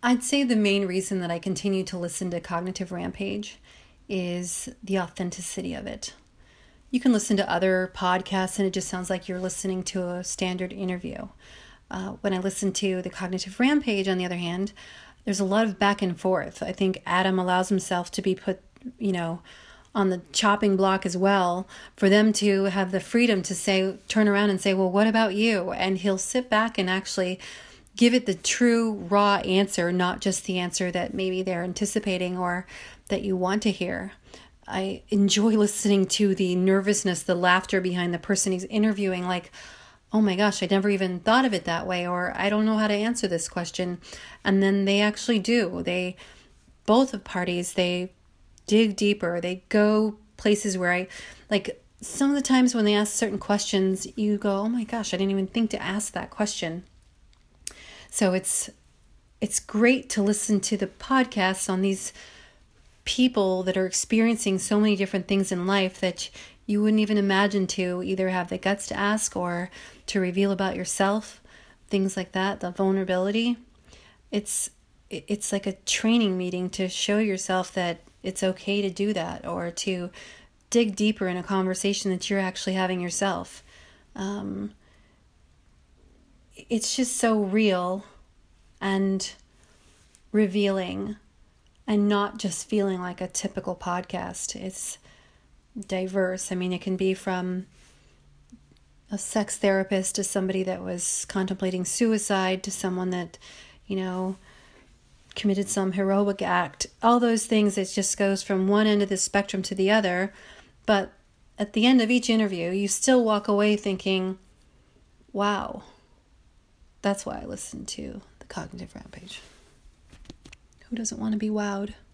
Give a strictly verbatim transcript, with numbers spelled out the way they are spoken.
I'd say the main reason that I continue to listen to Cognitive Rampage is the authenticity of it. You can listen to other podcasts and it just sounds like you're listening to a standard interview. Uh, when I listen to the Cognitive Rampage, on the other hand, there's a lot of back and forth. I think Adam allows himself to be put, you know, on the chopping block as well, for them to have the freedom to say, turn around and say, well, what about you? And he'll sit back and actually give it the true raw answer, not just the answer that maybe they're anticipating or that you want to hear. I enjoy listening to the nervousness, the laughter behind the person he's interviewing, like, oh my gosh, I never even thought of it that way, or I don't know how to answer this question. And then they actually do. They, both of parties, they dig deeper. They go places where I, like, some of the times when they ask certain questions, you go, oh my gosh, I didn't even think to ask that question. So it's it's great to listen to the podcasts on these people that are experiencing so many different things in life that you wouldn't even imagine to either have the guts to ask or to reveal about yourself, things like that, the vulnerability. It's it's like a training meeting to show yourself that it's okay to do that, or to dig deeper in a conversation that you're actually having yourself. Um, it's just so real and revealing, and not just feeling like a typical podcast. It's diverse. I mean, it can be from a sex therapist to somebody that was contemplating suicide to someone that, you know, committed some heroic act. All those things, it just goes from one end of the spectrum to the other. But at the end of each interview, you still walk away thinking, wow, that's why I listen to the Cognitive Rampage. Who doesn't want to be wowed?